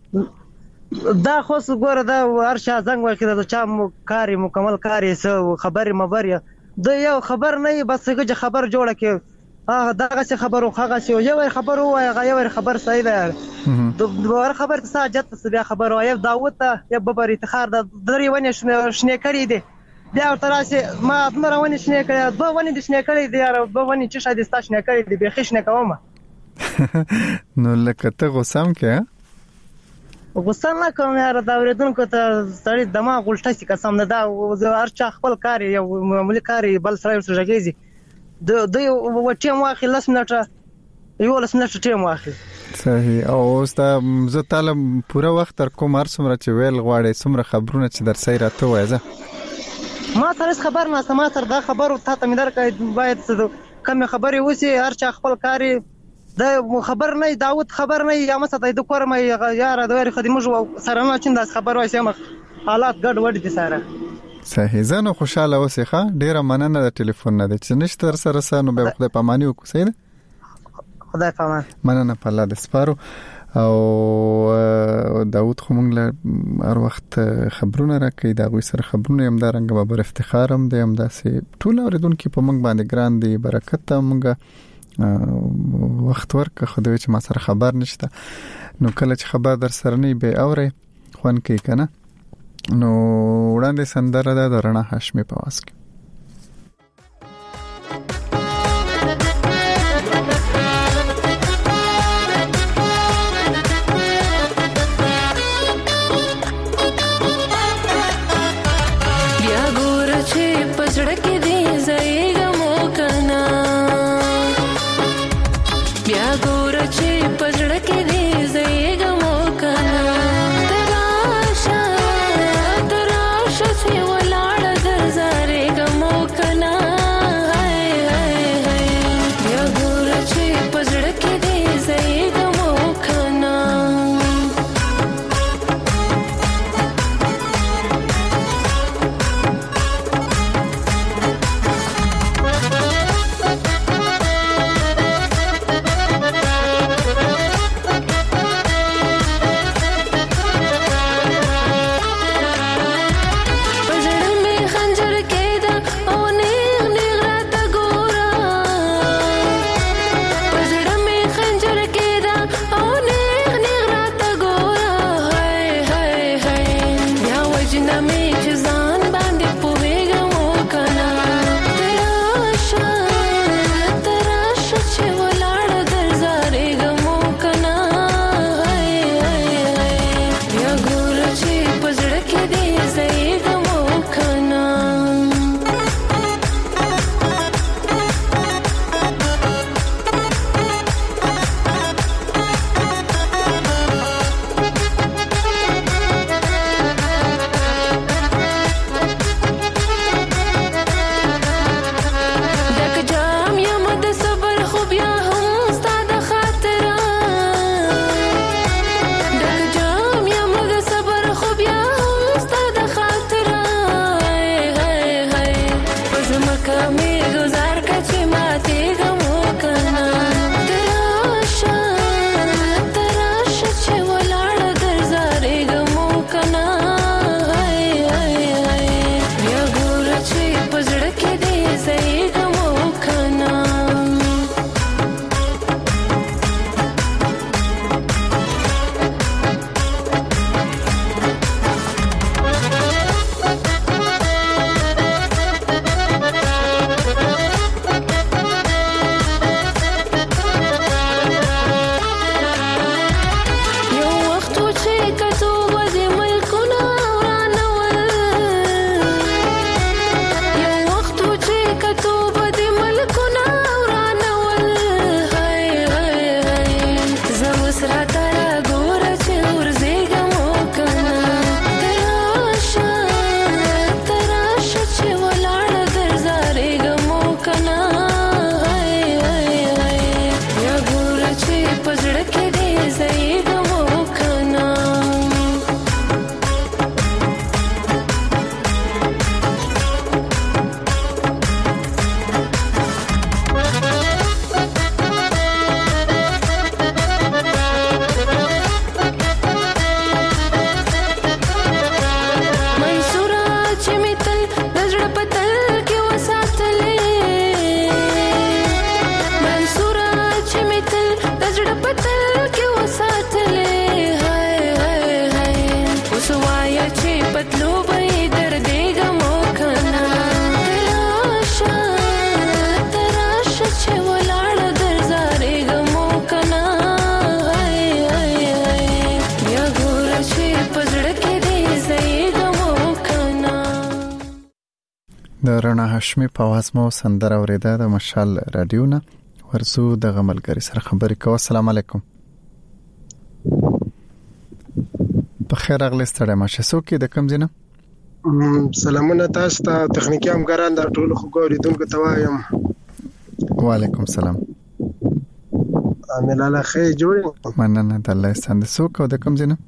دا خو ګوره دا ارشا زنګ ورکړه دا چا مو کاری مکمل کاری سو خبرې مبریا د یو خبر نه بس چې خبر جوړه کې اه داغه څه خبرو خاغه څه یو خبر وای هغه یو خبر صحیح ده د ور خبر ته ساجت څه بیا خبر وای داوود ته یو ببر اتخار د درې ونی شنه کړی دي بیا تراسه ما دمر ونی شنه کړی دوه ونی د شنه کړی دي یار دوه ونی چې شاید ستاسو نه کړی دي به خښنه کومه نو لکه ته غوسام کې غوسه نه کوم یار دا ورېدونکو ته ستړي دماغ ولټه سي قسم نه دا هر چا خپل کار یو معمولی کار بل سره ورسېږي د د یو ټیم واخی لس منټه یو لس منټه ټیم واخی صحیح او اوس دا زه تعالی پوره وخت تر کوم هر څومره چې ویل غواړي څومره خبرونه چې در سره راته وایي ما سره خبر نه سم تر دا خبرو ته ته مې درکې باید کوم خبري وسی هر چا خپل کاری د خبر نه داوود خبر نه یا مسته د کور مې یار د ور خدمت سره نه چند خبر وای سم حالات ګډ وډ دي سره صحیح زنه خوشاله اوسېخه ډیره مننه د ټلیفون نه د چنشتر سره سره به خدای پامانی وکړي سید خدای پامان مننه په الله د سپارو او داوود خو موږ له هر وخت خبرونه راکې دا غوي سره خبرونه هم دارنګ به بر افتخارم دی هم داسې ټول اوریدونکو په موږ باندې ګران دی برکت ته موږ وخت ورکه خو دوی چې ما سره خبر نشته نو کله چې خبر در سره نه به اوره خوان کې کنه نو وړاندې سندره ده د رڼا هاشمي په واس کې. د رڼا هاشمي په आवाज مو سندره اوریده د مشال رادیو نه ورسو د غملګری سره خبرې کوم. السلام علیکم. په خیر اغلی ستړی ماشه سو کې د کم زینه سلامونه تاسو ته تخنیکی همکاران د ټولو خو ګوریدونکو ته وایم. وعلیکم السلام. امین الله خیر جوړ مننه د الله ستند سو کو د کم زینه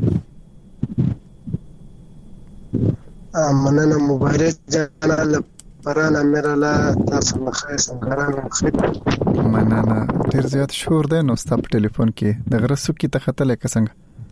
مننه مبارک جنال پرانا مېر الله تاسو نه خیر څنګه خیر مننه ډیر زیات شور ده نو ستاسو ټلیفون کې د غرسو کې تخته لکه څنګه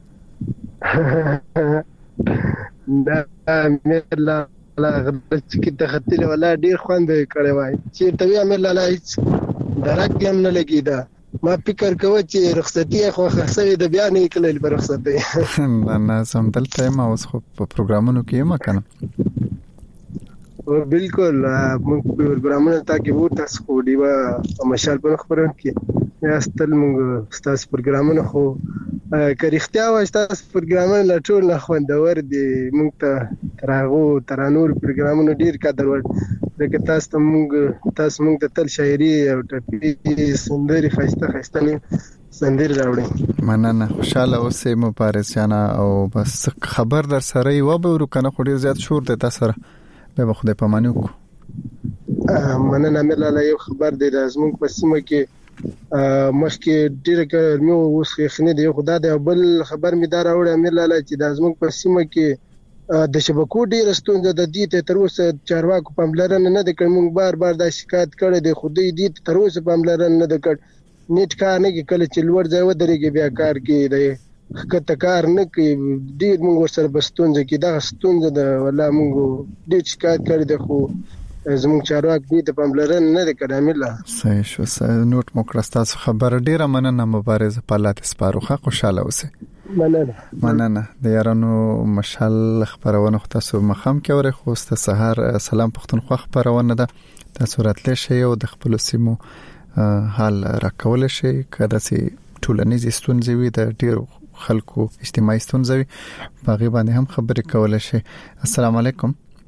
دا مېر الله غرسو کې تخته ولا ډیر خوند کړي وای چې ته یې مېر الله هیڅ درک هم نه لګی دا ما فکر کوم چې رخصتي خو خاصه د بیا نه کړل په رخصتي نه نه سم دلته ما اوس خو په پروګرامونو کې ما کنه او بالکل موږ پروګرامونه تا کې وو تاسو خو دیوا مشال په خبرونه کې یا ستل موږ تاسو پروګرامونه خو کریختیا و تاسو پروګرامونه لا ټول نه خوندور دي موږ ته تراغو ترانور پروګرامونه ډیر قدر ور دغه تاسو ته موږ تاسو موږ ته تل شاعري او ټپي سندري خسته خسته سندري راوړي مننه خوشاله اوسې مبارز جانا او بس خبر در سره یو به ورو کنه خو ډیر زیات شور ده تاسو سره به خدای په مانو کو مننه مله یو خبر دی د زموږ په سیمه کې مخکې ډیره ګرمي اوس خنه دی خدای د بل خبر می دار اوړه مله چې د زموږ په سیمه کې د شبکو ډیر ستونزه د دې ته تر اوسه چارواکو پاملرنه نه د کوم بار بار د شکایت کړي د خودي دې تر اوسه پاملرنه نه د کړ نیټ کار نه کې کله چې لوړ ځای ودرېږي بیا کار کې دی کته کار نه کوي ډیر موږ سره بستونځ کې دا ستونزه ده ولا موږ ډیر شکایت کړي د خو زموږ چارواک دې ته پاملرنه نه کړي مله صحیح شو نوٹ مکرستا خبر ډیره مننه مبارز پالات سپاروخه خوشاله اوسه مننه مننه د یارانو مشال خبرونه خو تاسو مخام کې اورې خو ست سحر سلام پښتونخوا خبرونه ده تاسو راتلې شی او د خپل سیمو حال راکول شي کله چې ټولنیز ستونزې وي د ډیرو خلکو اجتماعي ستونزې وي باغی باندې هم خبرې کول شي السلام علیکم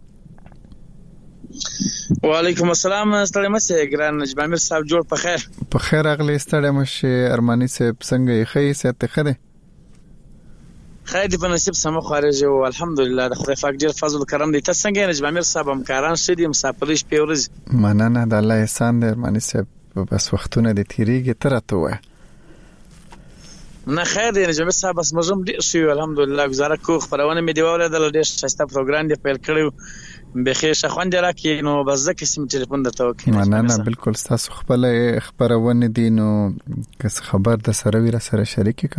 وعلیکم السلام ستړي مشه ګران نجمامیر صاحب جوړ په خیر په خیر اغلی ستړي مشه ارمانی صاحب څنګه یې خې ست خره خیر دی په نصیب سم خارج او الحمدلله د خدای پاک ډیر فضل و کرم دی تاسو څنګه نجمامیر صاحب هم کاران شدي مسافرش پیورز مننه د الله احسان دی ارمانی صاحب بس وختونه د تیریږي ترته وای نه خیر دی نجمامیر صاحب بس مزم ډیر شو الحمدلله گزاره کو خبرونه مې دیواله د ډیر شسته پروګرام دی پیل کړو بخیر شخوند راکې نو بس ځکه سیم ټلیفون درته وکړم نه نه بالکل تاسو خپل خبرونه دي نو کس خبر د سره ویره سره شریک کا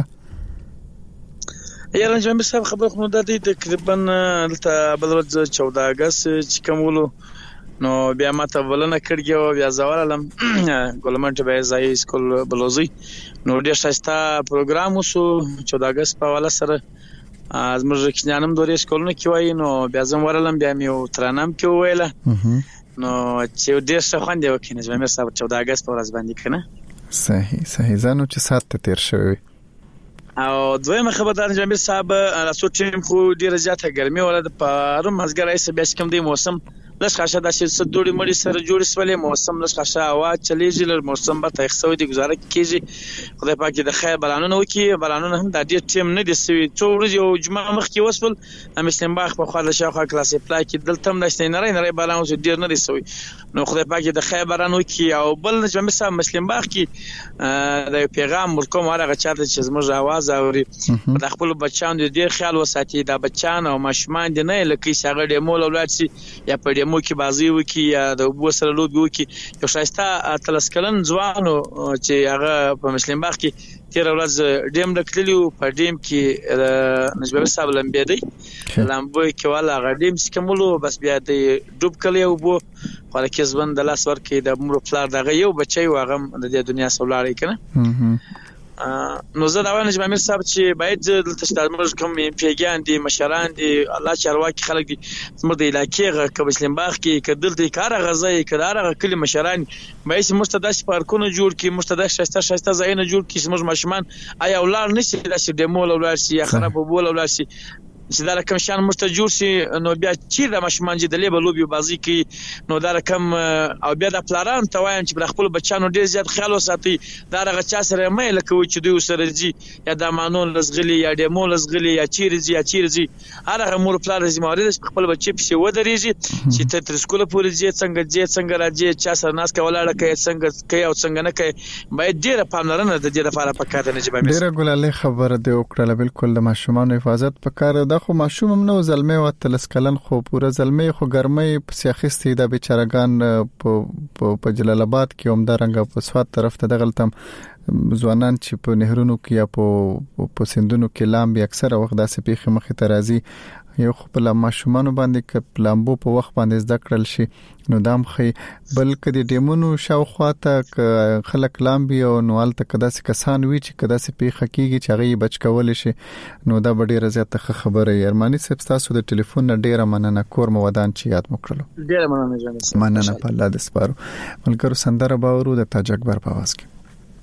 یا نجمامیر صاحب خبر خو د دې تقریبا دلته بل ورځ چودہ اگست چې کومولو نو بیا ماته ولنه کړګو بیا زوالم ګولمنټ به ځای سکول بلوزي نو ډیر شایسته پروګرام وسو چودہ اگست په والا سره از موږ کینانم دورې سکولونه کې وای نو بیا زم ورلم بیا میو ترانم کې ویله نو چې ډیر څه خوندې وکینې زموږ صاحب چودہ اگست پر ورځ باندې کنه صحیح صحیح زانو چې سات تیر شوی او دویمه خبردار جمعیر صاحب راسو ټیم خو ډیره زیاته ګرمي ولر په روم مزګر ایسه بیا کوم دی موسم لږ خاصه د شې دوړي مړي سره جوړ سولې موسم لږ خاصه هوا چلیږي لږ موسم به تخصوي دي گزاره کیږي خدای پاک د خیر بلانونه وکي بلانونه هم د دې ټیم نه دي سوي څو ورځې او جمعه مخ کې وصل مسلم باغ په خاله شاخه کلاسې پلای کې دلته هم نشته نه نه بلان اوس ډیر نه دي سوي نو خدای پاک د خیر بلانونه وکي او بل جمعه صاحب مسلم باغ کې د پیغام ورکوم هغه چاته چې زموږ आवाज اوري د خپل بچان د ډیر خیال وساتي د بچان او ماشومان دي نه لکه څنګه د مول اولاد سي یا په مو کې بازی وکي یا د وبو سره لوبي وکي یو شایسته تلسکلن ځوانو چې هغه په مسلم باغ کې تیر ورځ ډیم د کلیو په ډیم کې نجمه صاحب لمبې دی لمبو کې والا غډیم سکملو بس بیا د ډوب کلیو وبو خو کې ځوان د لاس ور کې د مور پلار دغه یو بچي واغم د دنیا سولاري کنه نو زه دا وایم چې امیر صاحب چې باید دلته ستاسو کوم پیګان دي مشران دي الله چارواکي خلک دي زموږ د علاقې غ مسلم باغ کې کدلته کار غزای کړه کلی مشران باید مستداش پارکونه جوړ کی مستداش شسته شسته ځایونه جوړ کی زموږ ماشومان آیا ولار نشي داسې ډیمول ولار شي یا خراب بول ولار شي چې دا کوم شان مستجور شي نو بیا چې د ماشومان چې د لیبل لوبي بازی کی نو دا کوم او بیا د پلاران ته وایم چې بل خپل بچانو ډیر زیات خیال وساتي دا هغه چا سره مې لکه و چې دوی سره جی یا د مانون لزغلی یا د مول لزغلی یا چیرځي یا چیرځي هغه مور پلار زمواري خپل بچي په شو درېږي چې ته تر سکول پورې ځي څنګه ځي څنګه راځي چا سره ناس کولاړه کوي څنګه کوي او څنګه نه کوي باید ډیره پاملرنه د دې لپاره پکاره نه جبا ډیره ګلاله خبره دی وکړه بالکل د ماشومان حفاظت پکاره ده خو ماشوم نو زلمه او تلسکلن خو پورا زلمه خو ګرمۍ په سیاخستې د بیچارهګان په جلال آباد کې عمدارنګ په سواد طرف ته دغلتم ځوانان چې په نهرونو کې یا په په سندونو کې لامبي اکثره وخت داسې پیښه مخې ته راځي یو خپل ماشومان باندې ک لامبو په وخت باندې زده کړل شي نو دام خي بلکې د ډیمونو شاوخوا ته خلک لامبي او نوال ته کدا سې کسان وی چې کدا سې پیښه کیږي چې هغه بچ کول شي نو دا ډیره زیاته خبره یارمانی صاحب تاسو د ټلیفون ډیره مننه کور مو ودان چې یاد مکړلو ډیره مننه جان مننه په الله د سپارو ملګرو سندره باورو د تاج اکبر په आवाज کې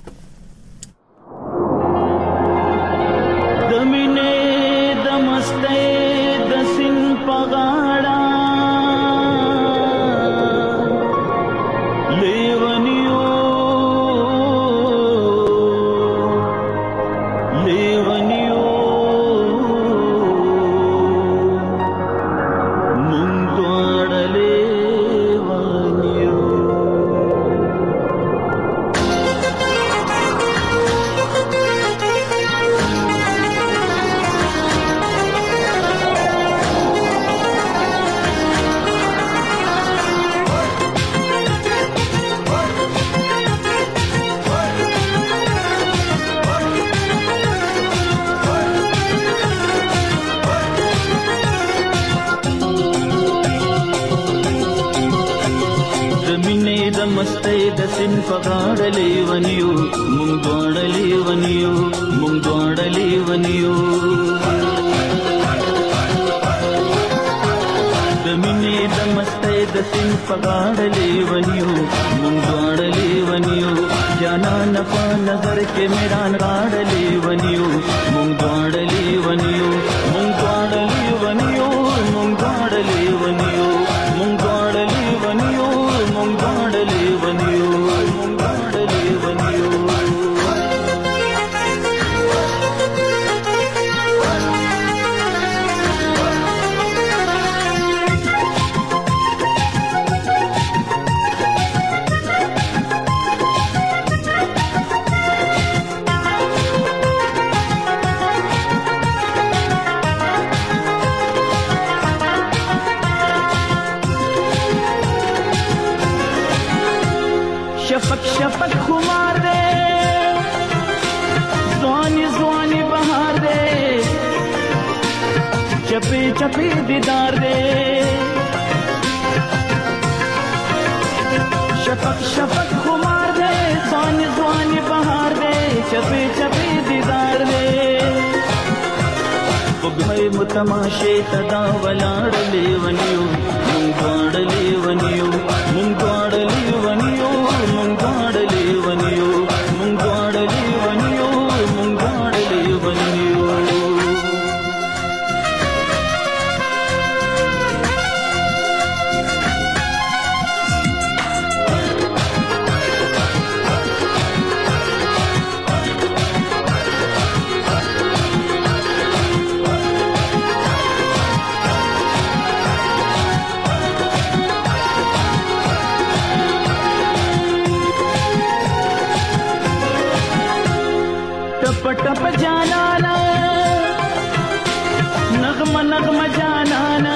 तमाशे तदा वलाडले वनियो मुंगाडले वनियो मुंगाडले वनियो मुंगाडले वनियो मुंगाडले वनियो मुंगाडले वनियो टप जानाना नगमा नगमा जानाना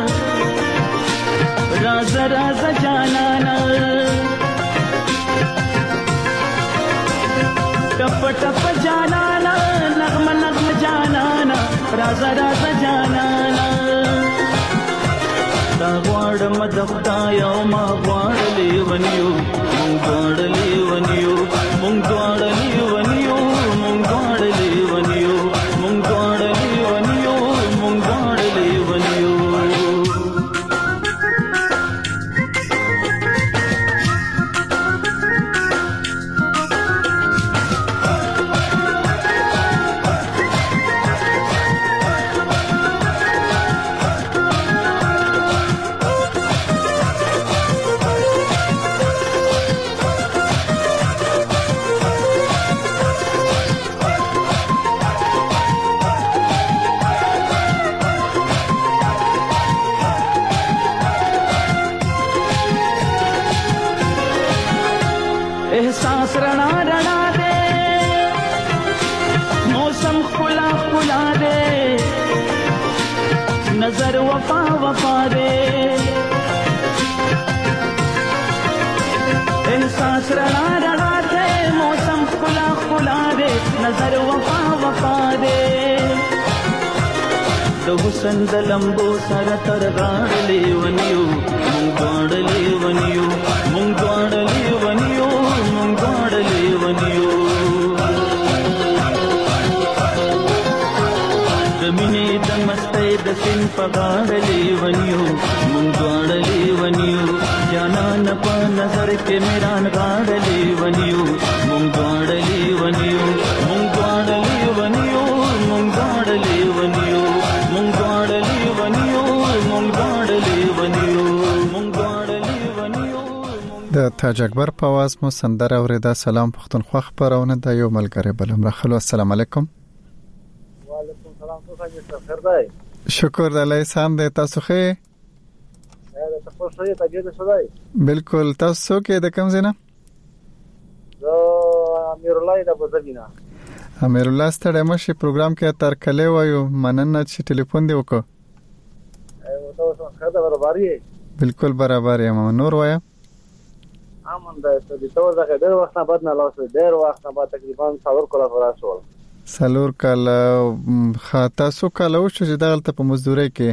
राज राज जानाना टप टप जानाना नगमा नगमा जानाना राज राज जानाना तावाड़ मदखदाया मा वाड़ लेवनियो मुंगाड़ लेवनियो मुंगाड़ लेवनियो मुंगाड़ लेवनियो मुंगाड़ लेवनियो मुंगाड़ लेवनियो एहसास रणा रणा दे मौसम खुला खुला दे नजर वफा वफा दे एहसास रणा रणा दे मौसम खुला خلا دے نظر وفا وفا دے د حسن د لمبو سره تر غاړلې ونیو مونږ غاړلې ونیو مونږ غاړلې ونیو مونږ غاړلې ونیو د مینې د مستۍ د سین په غاړلې ونیو مونږ غاړلې ونیو جانان په نظر کې میران غاړلې ونیو مونږ غاړلې ونیو مونږ غاړلې ونیو مونږ غاړلې ونیو مونږ غاړلې ونیو مونږ غاړلې ونیو مونږ غاړلې ونیو. د تاج اکبر په आवाज مو سندره اوریدا. سلام پښتونخوا خبرونه د یو ملګری بلم راخلو. السلام علیکم. وعلیکم السلام. تاسو خیر دی؟ شکر د الله سام دی. تاسو ښه؟ دا تاسو ښه ته دې څه دی؟ بالکل. تاسو کې د کوم ځای نه؟ زه امیر الله د بوزبینا. امیر الله ستړی مشه پروګرام کې تر کله وایو مننه چې ټلیفون دی وکړه. او تاسو څنګه برابر یې؟ بالکل برابر یم. نور وایا؟ امن ده ته د توګه د ډېر وخت نه بعد نه لاسه ډېر وخت نه بعد تقریبا څلور کاله ورسول. څلور کاله خاطا سو کاله و چې دغلته په مزدوري کې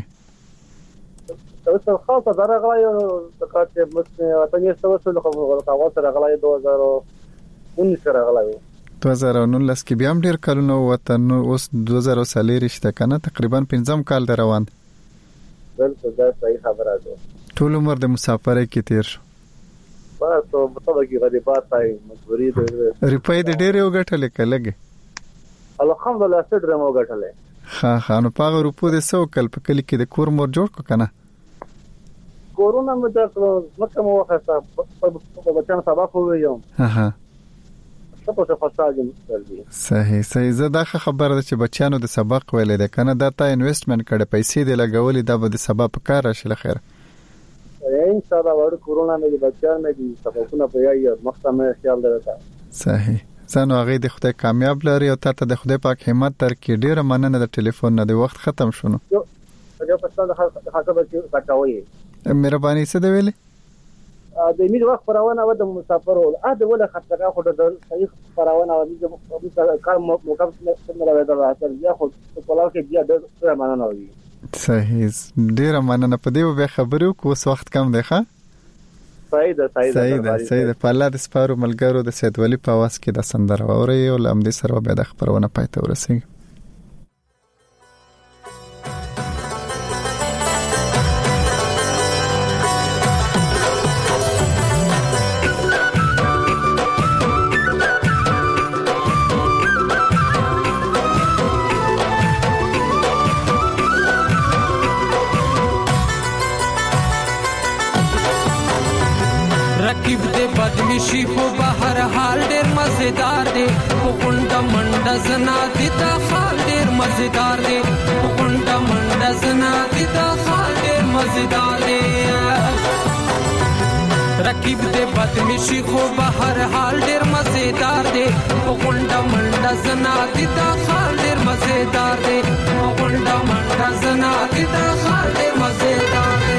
تاسو خاصه درغلا یو د کاټه متنه اتنې څه خو کاوه سره غلا دوه هزار انیس سره غلا دوه هزار نولس کې بیا هم ډیر کلونه وته نو اوس دوه هزار سالې رښتا کنه تقریبا پنځم کال روان. بالکل دا صحیح خبره ده. ټول عمر د مسافرۍ کې تیر شو. بس په توګه کې غریبات پای مجبوری ده. ریپای د ډیر یو غټلې کلهګه الحمدلله ستړي مو غټلې. ها ها نو پاغه روپو د سو کل په کلی کې د کور مور جوړ کو کنه. کورونا مې تاسو مکه مو وخته په بچان سبا خو ویوم. ها ها څه په فساجم کړی. صحیح صحیح. زه دا خبره ده چې بچانو د سبق ویلې ده کنه دا تا انویسټمنټ کړه پیسې د لګولې دا به د سبا په کار راشي لخر. ان شاء الله ور کورونا مې بچان مې دي سبقونه په یای مخته مې خیال درته. صحیح. زنه هغه د خدای کامیاب لري او ته د خدای پاک همت تر کې ډیره مننه د ټلیفون نه د وخت ختم شونه. یو یو پښتون د خاطر کې کټاوي. مهرباني څه دی ویلي؟ د امید وخت پرونه و د مسافرو ا د ولا خطرګه خو د صحیح پرونه و د کار موقف نه راوړل راځي یا خو په لاو کې بیا د مننه وي. صحیح. ډیره مننه. په دې به خبرو کو وس وخت کم دی ښه؟ صحیح ده صحیح ده صحیح ده. په الله د سپارو ملګرو د سید ولی په واس کې د سندره اوري او لم دي سره به د خبرونه پاتې ورسېږي. رقیب دے بدمشی په بهر حال ډیر مزیدار دی په غونډه منډه زنا دي دا حال ډیر مزیدار دی په غونډه منډه زنا دي دا حال ډیر مزیدار دی. رقیب دے بدمشی په بهر حال ډیر مزیدار دی په غونډه منډه زنا دي دا حال ډیر مزیدار دی په غونډه منډه زنا دي دا حال ډیر مزیدار دی.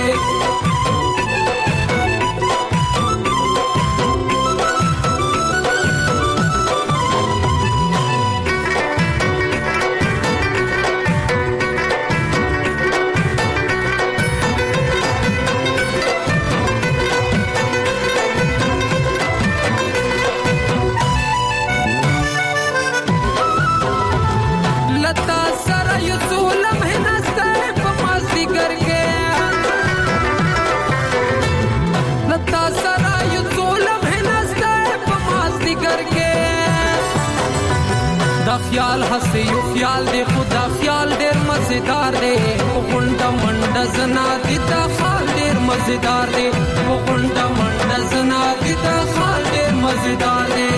خیال هسته یو خیال دی خدا خیال ډیر مزیدار دی غونډه منډه زنا دي دا خال ډیر مزیدار دی غونډه منډه زنا دي دا خال ډیر مزیدار دی.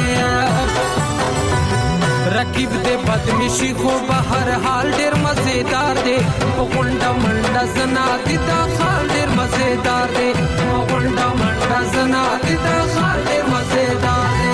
رقیب دے بدمشی خو بهر حال ډیر مزیدار دی غونډه منډه زنا دي دا خال ډیر مزیدار دی غونډه منډه زنا دي دا خال ډیر مزیدار دی.